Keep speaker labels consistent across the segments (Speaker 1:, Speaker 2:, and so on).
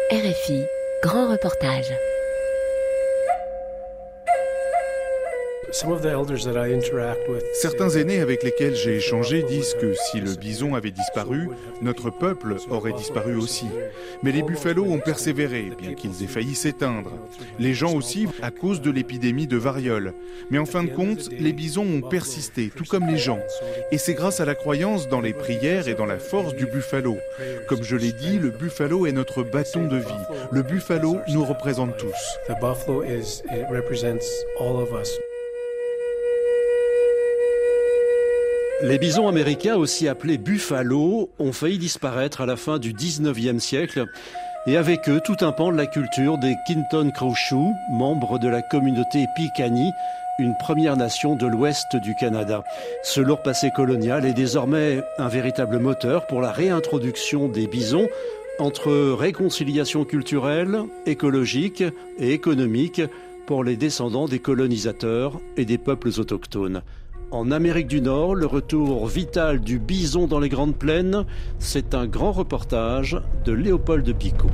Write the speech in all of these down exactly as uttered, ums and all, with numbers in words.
Speaker 1: R F I, grand reportage.
Speaker 2: Certains aînés avec lesquels j'ai échangé disent que si le bison avait disparu, notre peuple aurait disparu aussi. Mais les buffalo ont persévéré, bien qu'ils aient failli s'éteindre. Les gens aussi, à cause de l'épidémie de variole. Mais en fin de compte, les bisons ont persisté, tout comme les gens. Et c'est grâce à la croyance dans les prières et dans la force du buffalo. Comme je l'ai dit, le buffalo est notre bâton de vie. Le buffalo nous représente tous.
Speaker 3: The buffalo is, it represents all of us.
Speaker 4: Les bisons américains, aussi appelés buffalo, ont failli disparaître à la fin du dix-neuvième siècle. Et avec eux, tout un pan de la culture des Quinton Crawshaw, membres de la communauté Piikani, une première nation de l'ouest du Canada. Ce lourd passé colonial est désormais un véritable moteur pour la réintroduction des bisons entre réconciliation culturelle, écologique et économique pour les descendants des colonisateurs et des peuples autochtones. En Amérique du Nord, le retour vital du bison dans les Grandes Plaines, c'est un grand reportage de Léopold Picot.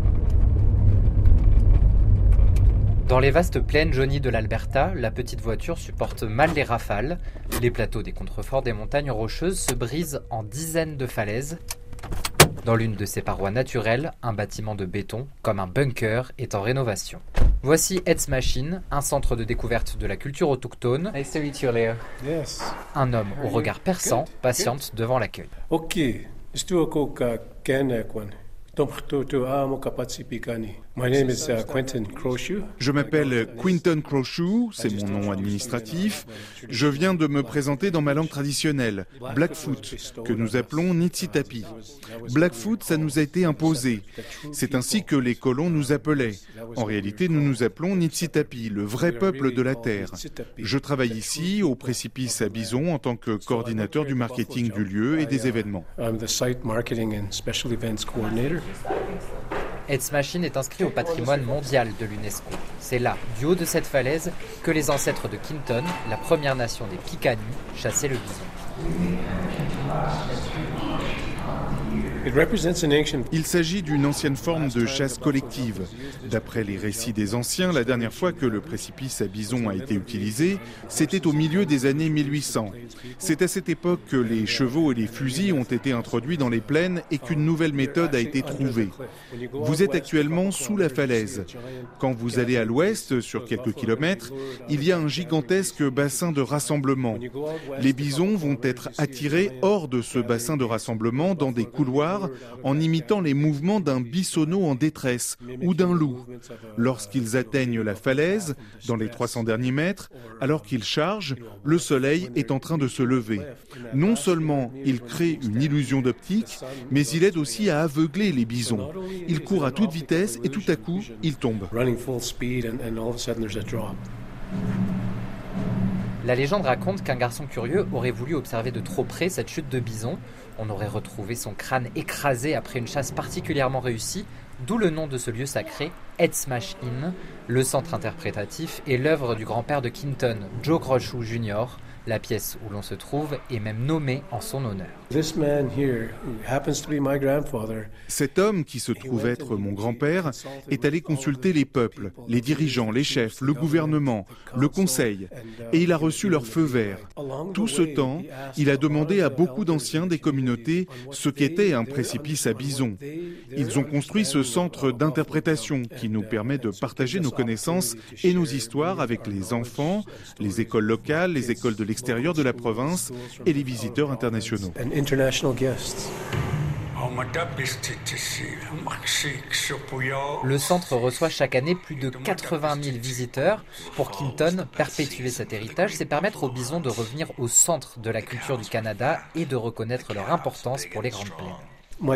Speaker 5: Dans les vastes plaines jaunies de l'Alberta, la petite voiture supporte mal les rafales. Les plateaux des contreforts des montagnes rocheuses se brisent en dizaines de falaises. Dans l'une de ces parois naturelles, un bâtiment de béton, comme un bunker, est en rénovation. Voici Ed's Machine, un centre de découverte de la culture autochtone.
Speaker 3: Nice to meet you, Leo. Yes.
Speaker 5: Un homme au regard perçant patiente devant l'accueil.
Speaker 3: Ok, My name is uh, Quinton Crawshaw.
Speaker 2: Je m'appelle Quinton Crawshaw, c'est mon nom administratif. Je viens de me présenter dans ma langue traditionnelle, Blackfoot, que nous appelons Niitsitapi. Blackfoot, ça nous a été imposé. C'est ainsi que les colons nous appelaient. En réalité, nous nous appelons Niitsitapi, le vrai peuple de la terre. Je travaille ici, au précipice à Bison, en tant que coordinateur du marketing du lieu et des événements.
Speaker 3: I'm the site marketing and special events coordinator.
Speaker 5: Ed's Machine est inscrit au patrimoine mondial de l'UNESCO. C'est là, du haut de cette falaise, que les ancêtres de Quinton, la première nation des Piikani, chassaient le bison.
Speaker 2: Il s'agit d'une ancienne forme de chasse collective. D'après les récits des anciens, la dernière fois que le précipice à bison a été utilisé, c'était au milieu des années mille huit cents. C'est à cette époque que les chevaux et les fusils ont été introduits dans les plaines et qu'une nouvelle méthode a été trouvée. Vous êtes actuellement sous la falaise. Quand vous allez à l'ouest, sur quelques kilomètres, il y a un gigantesque bassin de rassemblement. Les bisons vont être attirés hors de ce bassin de rassemblement dans des couloirs en imitant les mouvements d'un bisonneau en détresse ou d'un loup. Lorsqu'ils atteignent la falaise, dans les trois cents derniers mètres, alors qu'ils chargent, le soleil est en train de se lever. Non seulement il crée une illusion d'optique, mais il aide aussi à aveugler les bisons. Ils courent à toute vitesse et tout à coup, ils tombent.
Speaker 5: La légende raconte qu'un garçon curieux aurait voulu observer de trop près cette chute de bison. On aurait retrouvé son crâne écrasé après une chasse particulièrement réussie, d'où le nom de ce lieu sacré, Ed's Machine. Le centre interprétatif est l'œuvre du grand-père de Quinton, Joe Crawshaw junior La pièce où l'on se trouve est même nommée en son honneur.
Speaker 2: Cet homme, qui se trouve être mon grand-père, est allé consulter les peuples, les dirigeants, les chefs, le gouvernement, le conseil, et il a reçu leur feu vert. Tout ce temps, il a demandé à beaucoup d'anciens des communautés ce qu'était un précipice à bison. Ils ont construit ce centre d'interprétation qui nous permet de partager nos connaissances et nos histoires avec les enfants, les écoles locales, les écoles de l'extérieur de la province et les visiteurs internationaux.
Speaker 5: Le centre reçoit chaque année plus de quatre-vingt mille visiteurs. Pour Quinton, perpétuer cet héritage, c'est permettre aux bisons de revenir au centre de la culture du Canada et de reconnaître leur importance pour les Grandes Plaines.
Speaker 2: Mon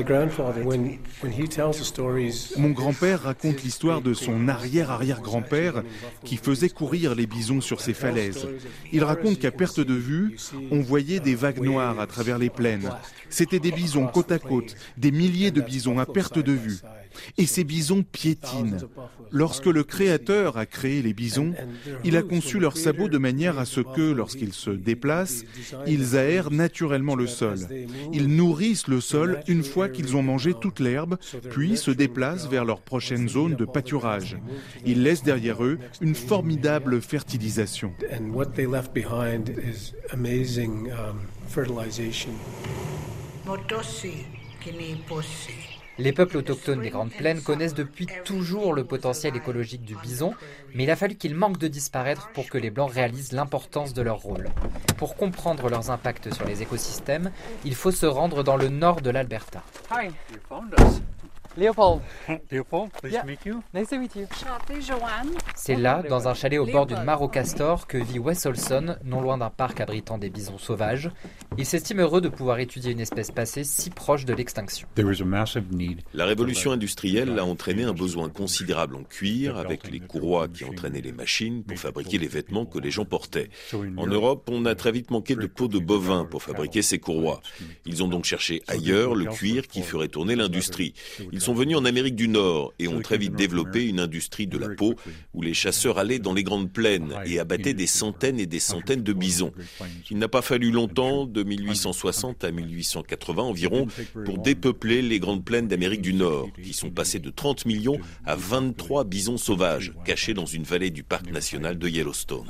Speaker 2: grand-père raconte l'histoire de son arrière-arrière-grand-père qui faisait courir les bisons sur ces falaises. Il raconte qu'à perte de vue, on voyait des vagues noires à travers les plaines. C'étaient des bisons côte à côte, des milliers de bisons à perte de vue. Et ces bisons piétinent. Lorsque le créateur a créé les bisons, il a conçu leurs sabots de manière à ce que, lorsqu'ils se déplacent, ils aèrent naturellement le sol. Ils nourrissent le sol une fois qu'ils ont mangé toute l'herbe, puis se déplacent vers leur prochaine zone de pâturage. Ils laissent derrière eux une formidable fertilisation.
Speaker 5: Les peuples autochtones des Grandes Plaines connaissent depuis toujours le potentiel écologique du bison, mais il a fallu qu'ils manquent de disparaître pour que les Blancs réalisent l'importance de leur rôle. Pour comprendre leurs impacts sur les écosystèmes, il faut se rendre dans le nord de l'Alberta.
Speaker 6: Hi, you found us.
Speaker 5: Léopold.
Speaker 6: Léopold, pleased
Speaker 5: Yeah.
Speaker 6: to meet you.
Speaker 5: Nice to meet you.
Speaker 7: Chantez Joanne.
Speaker 5: C'est là, dans un chalet au bord d'une mare au castor, que vit Wes Olson, non loin d'un parc abritant des bisons sauvages. Il s'estime heureux de pouvoir étudier une espèce passée si proche de l'extinction.
Speaker 6: There was a massive need.
Speaker 8: La révolution industrielle a entraîné un besoin considérable en cuir, avec les courroies qui entraînaient les machines pour fabriquer les vêtements que les gens portaient. En Europe, on a très vite manqué de peau de bovin pour fabriquer ces courroies. Ils ont donc cherché ailleurs le cuir qui ferait tourner l'industrie. Ils sont venus en Amérique du Nord et ont très vite développé une industrie de la peau où les chasseurs allaient dans les grandes plaines et abattaient des centaines et des centaines de bisons. Il n'a pas fallu longtemps, de mille huit cent soixante à mille huit cent quatre-vingts environ, pour dépeupler les grandes plaines d'Amérique du Nord, qui sont passées de trente millions à vingt-trois bisons sauvages, cachés dans une vallée du parc national de Yellowstone.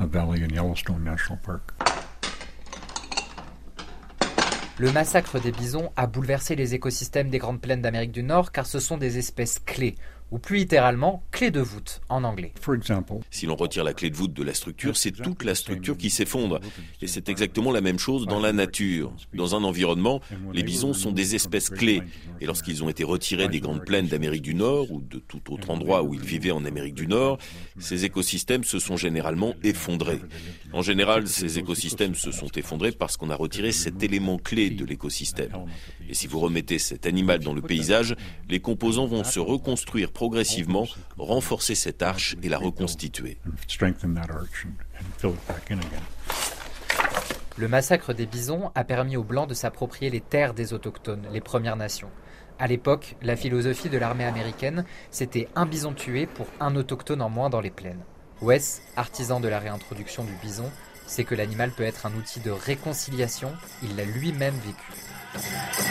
Speaker 5: Le massacre des bisons a bouleversé les écosystèmes des Grandes Plaines d'Amérique du Nord car ce sont des espèces clés, ou plus littéralement, clés de voûte en anglais.
Speaker 8: Si l'on retire la clé de voûte de la structure, c'est toute la structure qui s'effondre. Et c'est exactement la même chose dans la nature. Dans un environnement, les bisons sont des espèces clés. Et lorsqu'ils ont été retirés des Grandes Plaines d'Amérique du Nord ou de tout autre endroit où ils vivaient en Amérique du Nord, ces écosystèmes se sont généralement effondrés. En général, ces écosystèmes se sont effondrés parce qu'on a retiré cet élément clé de l'écosystème. Et si vous remettez cet animal dans le paysage, les composants vont se reconstruire progressivement, renforcer cette arche et la reconstituer.
Speaker 5: Le massacre des bisons a permis aux Blancs de s'approprier les terres des autochtones, les Premières Nations. À l'époque, la philosophie de l'armée américaine, c'était un bison tué pour un autochtone en moins dans les plaines. Wes, artisan de la réintroduction du bison, sait que l'animal peut être un outil de réconciliation, il l'a lui-même vécu.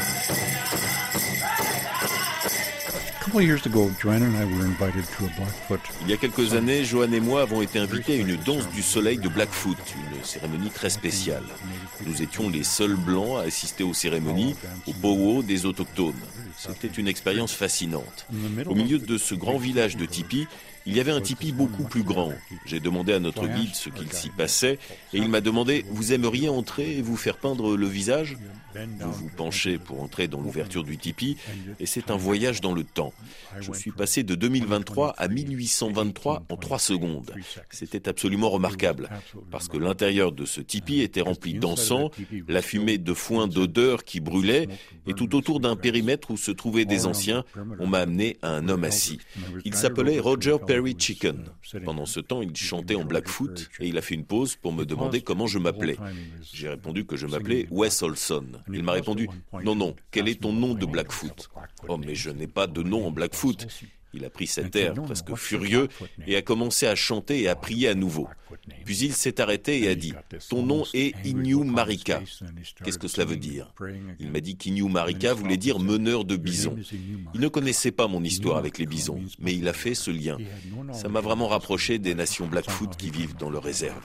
Speaker 8: Il y a quelques années, Joanne et moi avons été invités à une danse du soleil de Blackfoot, une cérémonie très spéciale. Nous étions les seuls blancs à assister aux cérémonies, aux powwows des autochtones. C'était une expérience fascinante. Au milieu de ce grand village de tipis, il y avait un tipi beaucoup plus grand. J'ai demandé à notre guide ce qu'il s'y passait et il m'a demandé « Vous aimeriez entrer et vous faire peindre le visage ?» Vous vous penchez pour entrer dans l'ouverture du tipi et c'est un voyage dans le temps. Je suis passé de deux mille vingt-trois à mille huit cent vingt-trois en trois secondes. C'était absolument remarquable parce que l'intérieur de ce tipi était rempli d'encens, la fumée de foin d'odeur qui brûlait et tout autour d'un périmètre où se trouvaient des anciens, on m'a amené à un homme assis. Il s'appelait Roger Perry Chicken. Pendant ce temps, il chantait en Blackfoot et il a fait une pause pour me demander comment je m'appelais. J'ai répondu que je m'appelais Wes Olson. Il m'a répondu « Non, non, quel est ton nom de Blackfoot ?»« Oh, mais je n'ai pas de nom en Blackfoot. » Il a pris cet air presque furieux et a commencé à chanter et à prier à nouveau. Puis il s'est arrêté et a dit « Ton nom est Inyu Marika. » Qu'est-ce que cela veut dire? Il m'a dit qu'Inyu Marika voulait dire meneur de bisons. Il ne connaissait pas mon histoire avec les bisons, mais il a fait ce lien. Ça m'a vraiment rapproché des nations Blackfoot qui vivent dans le réserve.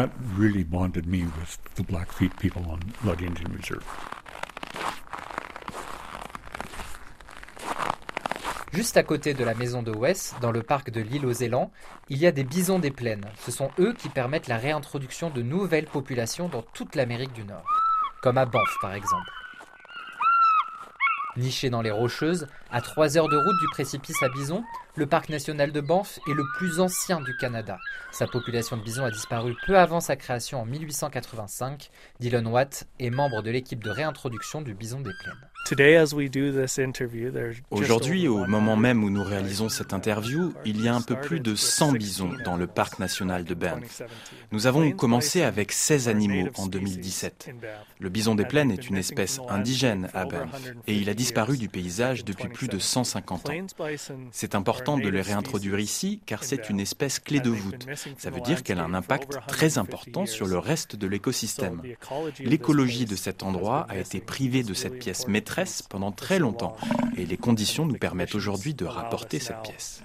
Speaker 5: Juste à côté de la maison de Wes, dans le parc de l'île aux élans, il y a des bisons des plaines. Ce sont eux qui permettent la réintroduction de nouvelles populations dans toute l'Amérique du Nord. Comme à Banff par exemple. Niché dans les Rocheuses, à trois heures de route du précipice à bisons, le parc national de Banff est le plus ancien du Canada. Sa population de bisons a disparu peu avant sa création en mille huit cent quatre-vingt-cinq. Dylan Watt est membre de l'équipe de réintroduction du bison des plaines.
Speaker 7: Aujourd'hui, au moment même où nous réalisons cette interview, il y a un peu plus de cent bisons dans le parc national de Banff. Nous avons commencé avec seize animaux en deux mille dix-sept. Le bison des plaines est une espèce indigène à Banff et il a disparu du paysage depuis plus de cent cinquante ans. C'est important de les réintroduire ici car c'est une espèce clé de voûte. Ça veut dire qu'elle a un impact très important sur le reste de l'écosystème. L'écologie de cet endroit a été privée de cette pièce maîtresse pendant très longtemps et les conditions nous permettent aujourd'hui de rapporter cette pièce.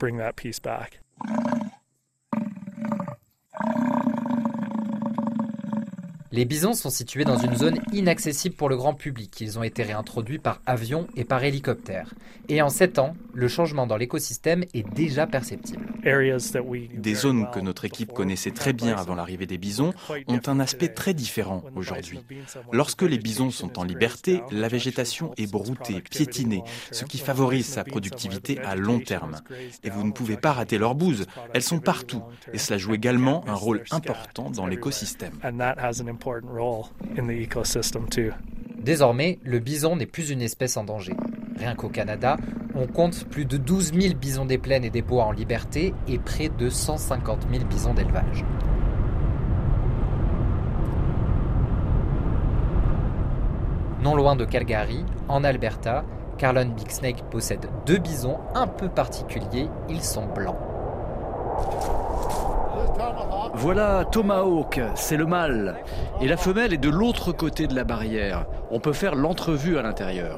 Speaker 5: Les bisons sont situés dans une zone inaccessible pour le grand public. Ils ont été réintroduits par avion et par hélicoptère. Et en sept ans, le changement dans l'écosystème est déjà perceptible.
Speaker 7: Des zones que notre équipe connaissait très bien avant l'arrivée des bisons ont un aspect très différent aujourd'hui. Lorsque les bisons sont en liberté, la végétation est broutée, piétinée, ce qui favorise sa productivité à long terme. Et vous ne pouvez pas rater leur bouse, elles sont partout. Et cela joue également un rôle important dans l'écosystème.
Speaker 5: Désormais, le bison n'est plus une espèce en danger. Rien qu'au Canada, on compte plus de douze mille bisons des plaines et des bois en liberté et près de cent cinquante mille bisons d'élevage. Non loin de Calgary, en Alberta, Carlon Big Snake possède deux bisons un peu particuliers, ils sont blancs.
Speaker 9: Voilà Tomahawk, c'est le mâle. Et la femelle est de l'autre côté de la barrière. On peut faire l'entrevue à l'intérieur.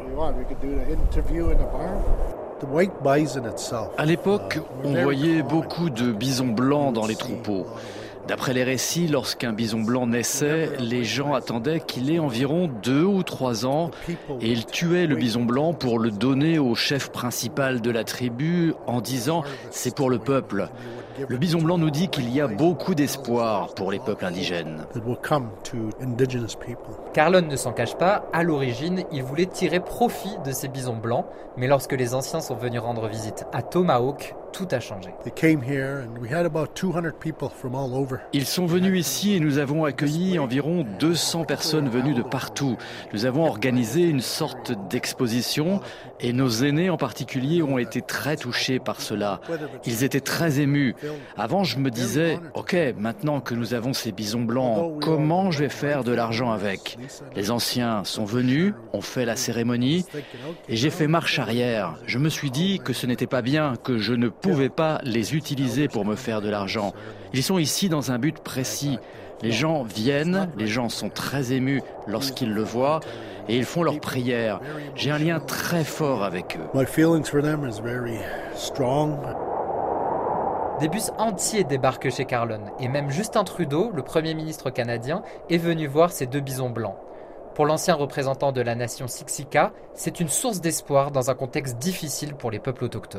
Speaker 9: À l'époque, on voyait beaucoup de bisons blancs dans les troupeaux. D'après les récits, lorsqu'un bison blanc naissait, les gens attendaient qu'il ait environ deux ou trois ans et ils tuaient le bison blanc pour le donner au chef principal de la tribu en disant « c'est pour le peuple ». Le bison blanc nous dit qu'il y a beaucoup d'espoir pour les peuples indigènes.
Speaker 5: Carlon ne s'en cache pas, à l'origine, il voulait tirer profit de ces bisons blancs, mais lorsque les anciens sont venus rendre visite à Tomahawk, tout a changé.
Speaker 9: Ils sont venus ici et nous avons accueilli environ deux cents personnes venues de partout. Nous avons organisé une sorte d'exposition et nos aînés en particulier ont été très touchés par cela. Ils étaient très émus. Avant, je me disais, ok, maintenant que nous avons ces bisons blancs, comment je vais faire de l'argent avec ? Les anciens sont venus, ont fait la cérémonie et j'ai fait marche arrière. Je me suis dit que ce n'était pas bien, que je ne pouvais pas les utiliser pour me faire de l'argent. Ils sont ici dans un but précis. Les gens viennent, les gens sont très émus lorsqu'ils le voient et ils font leurs prières. J'ai un lien très fort avec eux.
Speaker 5: Des bus entiers débarquent chez Carlon et même Justin Trudeau, le Premier ministre canadien, est venu voir ces deux bisons blancs. Pour l'ancien représentant de la nation Siksika, c'est une source d'espoir dans un contexte difficile pour les peuples autochtones.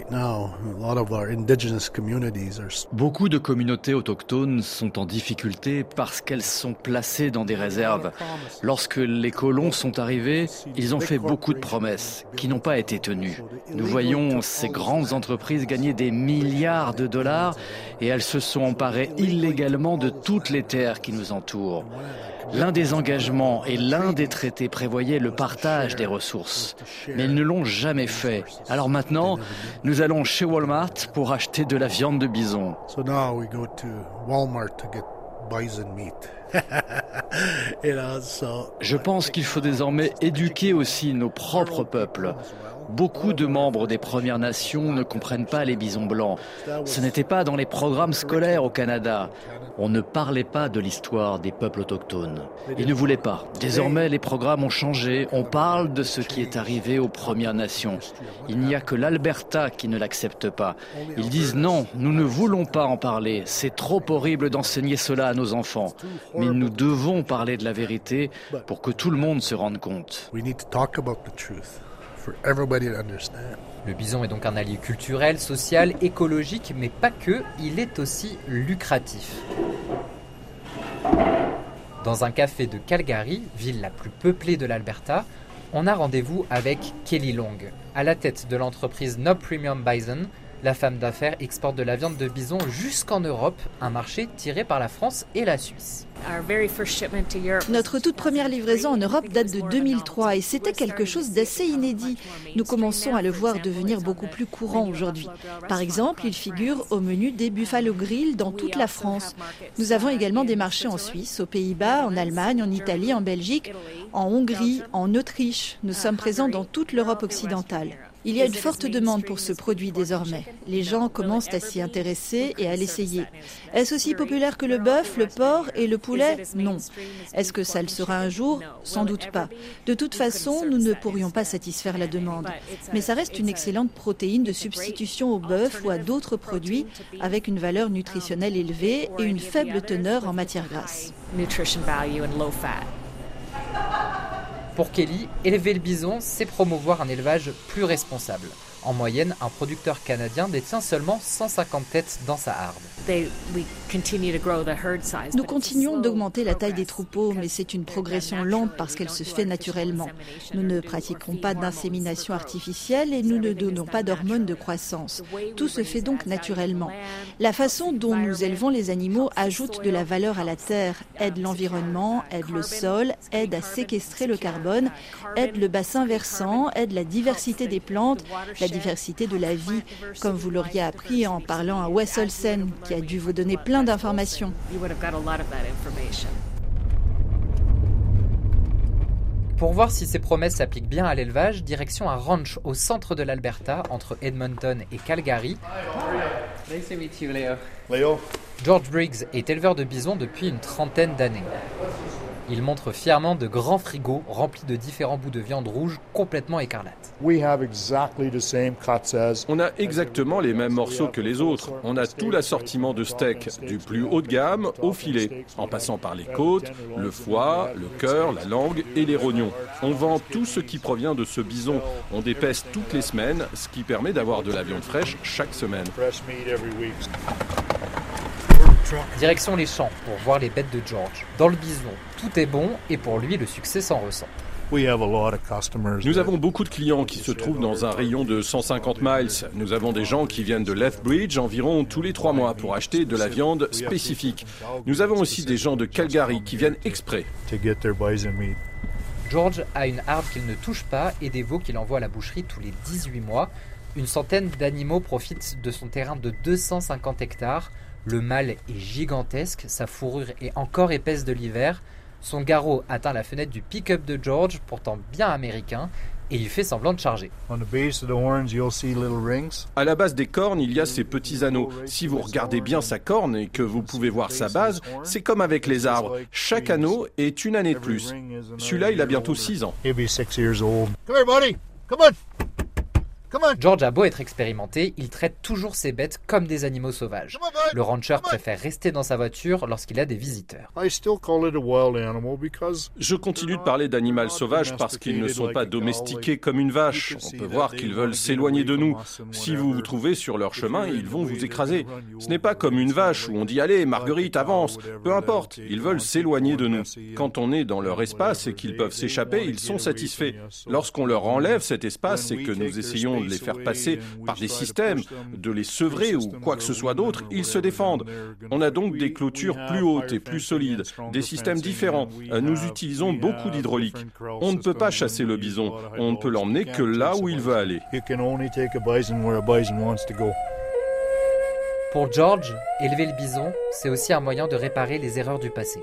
Speaker 9: Beaucoup de communautés autochtones sont en difficulté parce qu'elles sont placées dans des réserves. Lorsque les colons sont arrivés, ils ont fait beaucoup de promesses qui n'ont pas été tenues. Nous voyons ces grandes entreprises gagner des milliards de dollars et elles se sont emparées illégalement de toutes les terres qui nous entourent. L'un des engagements et l'un des traités prévoyait le partage des ressources, mais ils ne l'ont jamais fait. Alors maintenant, nous allons chez Walmart pour acheter de la viande de bison. Je pense qu'il faut désormais éduquer aussi nos propres peuples. Beaucoup de membres des Premières Nations ne comprennent pas les bisons blancs. Ce n'était pas dans les programmes scolaires au Canada. On ne parlait pas de l'histoire des peuples autochtones. Ils ne voulaient pas. Désormais, les programmes ont changé. On parle de ce qui est arrivé aux Premières Nations. Il n'y a que l'Alberta qui ne l'accepte pas. Ils disent non, nous ne voulons pas en parler. C'est trop horrible d'enseigner cela à nos enfants. Mais nous devons parler de la vérité pour que tout le monde se rende compte.
Speaker 5: Le bison est donc un allié culturel, social, écologique, mais pas que, il est aussi lucratif. Dans un café de Calgary, ville la plus peuplée de l'Alberta, on a rendez-vous avec Kelly Long. À la tête de l'entreprise Nob Premium Bison, La femme d'affaires exporte de la viande de bison jusqu'en Europe, un marché tiré par la France et la Suisse.
Speaker 10: Notre toute première livraison en Europe date de deux mille trois et c'était quelque chose d'assez inédit. Nous commençons à le voir devenir beaucoup plus courant aujourd'hui. Par exemple, il figure au menu des Buffalo Grill dans toute la France. Nous avons également des marchés en Suisse, aux Pays-Bas, en Allemagne, en Italie, en Belgique, en Hongrie, en Autriche. Nous sommes présents dans toute l'Europe occidentale. Il y a une forte demande pour ce produit désormais. Les gens commencent à s'y intéresser et à l'essayer. Est-ce aussi populaire que le bœuf, le porc et le poulet ? Non. Est-ce que ça le sera un jour ? Sans doute pas. De toute façon, nous ne pourrions pas satisfaire la demande. Mais ça reste une excellente protéine de substitution au bœuf ou à d'autres produits avec une valeur nutritionnelle élevée et une faible teneur en matière grasse.
Speaker 5: Pour Kelly, élever le bison, c'est promouvoir un élevage plus responsable. En moyenne, un producteur canadien détient seulement cent cinquante têtes dans sa harde.
Speaker 10: Nous continuons d'augmenter la taille des troupeaux, mais c'est une progression lente parce qu'elle se fait naturellement. Nous ne pratiquons pas d'insémination artificielle et nous ne donnons pas d'hormones de croissance. Tout se fait donc naturellement. La façon dont nous élevons les animaux ajoute de la valeur à la terre, aide l'environnement, aide le sol, aide à séquestrer le carbone, aide le bassin versant, aide la diversité des plantes, la diversité de la vie, comme vous l'auriez appris en parlant à Wes Olsen, qui a dû vous donner plein d'informations.
Speaker 5: Pour voir si ces promesses s'appliquent bien à l'élevage, direction un ranch au centre de l'Alberta, entre Edmonton et Calgary. George Briggs est éleveur de bisons depuis une trentaine d'années. Il montre fièrement de grands frigos remplis de différents bouts de viande rouge complètement écarlates.
Speaker 11: On a exactement les mêmes morceaux que les autres. On a tout l'assortiment de steak, du plus haut de gamme au filet, en passant par les côtes, le foie, le cœur, la langue et les rognons. On vend tout ce qui provient de ce bison. On dépèce toutes les semaines, ce qui permet d'avoir de la viande fraîche chaque semaine.
Speaker 5: Direction les champs pour voir les bêtes de George. Dans le bison, tout est bon et pour lui, le succès s'en ressent.
Speaker 11: Nous avons beaucoup de clients qui se trouvent dans un rayon de cent cinquante miles. Nous avons des gens qui viennent de Lethbridge environ tous les trois mois pour acheter de la viande spécifique. Nous avons aussi des gens de Calgary qui viennent exprès.
Speaker 5: George a une harde qu'il ne touche pas et des veaux qu'il envoie à la boucherie tous les dix-huit mois. Une centaine d'animaux profitent de son terrain de deux cent cinquante hectares. Le mâle est gigantesque, sa fourrure est encore épaisse de l'hiver. Son garrot atteint la fenêtre du pick-up de George, pourtant bien américain, et il fait semblant de charger.
Speaker 11: À la base des cornes, il y a ces petits anneaux. Si vous regardez bien sa corne et que vous pouvez voir sa base, c'est comme avec les arbres. Chaque anneau est une année de plus. Celui-là, il a bientôt six ans.
Speaker 5: George a beau être expérimenté, il traite toujours ses bêtes comme des animaux sauvages. Le rancher préfère rester dans sa voiture lorsqu'il a des visiteurs.
Speaker 11: Je continue de parler d'animal sauvage parce qu'ils ne sont pas domestiqués comme une vache. On peut voir qu'ils veulent s'éloigner de nous. Si vous vous trouvez sur leur chemin, ils vont vous écraser. Ce n'est pas comme une vache où on dit « Allez, Marguerite, avance !» Peu importe, ils veulent s'éloigner de nous. Quand on est dans leur espace et qu'ils peuvent s'échapper, ils sont satisfaits. Lorsqu'on leur enlève cet espace et que nous essayons de les faire passer par des systèmes, de les sevrer ou quoi que ce soit d'autre, ils se défendent. On a donc des clôtures plus hautes et plus solides, des systèmes différents. Nous utilisons beaucoup d'hydraulique. On ne peut pas chasser le bison, on ne peut l'emmener que là où il veut aller.
Speaker 5: Pour George, élever le bison, c'est aussi un moyen de réparer les erreurs du passé.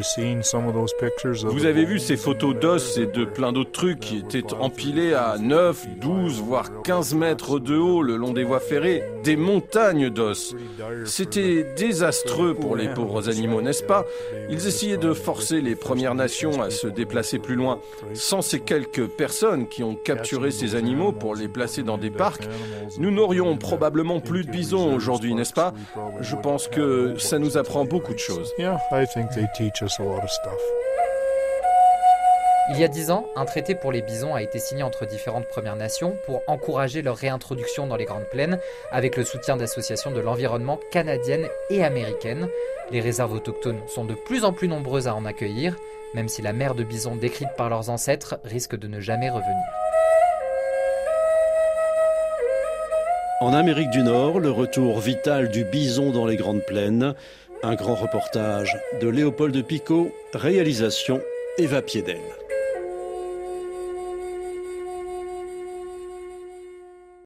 Speaker 11: Vous avez vu ces photos d'os et de plein d'autres trucs qui étaient empilés à neuf, douze, voire quinze mètres de haut le long des voies ferrées, des montagnes d'os. C'était désastreux pour les pauvres animaux, n'est-ce pas? Ils essayaient de forcer les Premières Nations à se déplacer plus loin. Sans ces quelques personnes qui ont capturé ces animaux pour les placer dans des parcs, nous n'aurions probablement plus de bisons aujourd'hui, n'est-ce pas? Je pense que ça nous apprend beaucoup de choses.
Speaker 5: Il y a dix ans, un traité pour les bisons a été signé entre différentes Premières Nations pour encourager leur réintroduction dans les Grandes Plaines avec le soutien d'associations de l'environnement canadiennes et américaines. Les réserves autochtones sont de plus en plus nombreuses à en accueillir, même si la mère de bison décrite par leurs ancêtres risque de ne jamais revenir.
Speaker 4: En Amérique du Nord, le retour vital du bison dans les Grandes Plaines. Un grand reportage de Léopold Picot, réalisation Eva Piedel.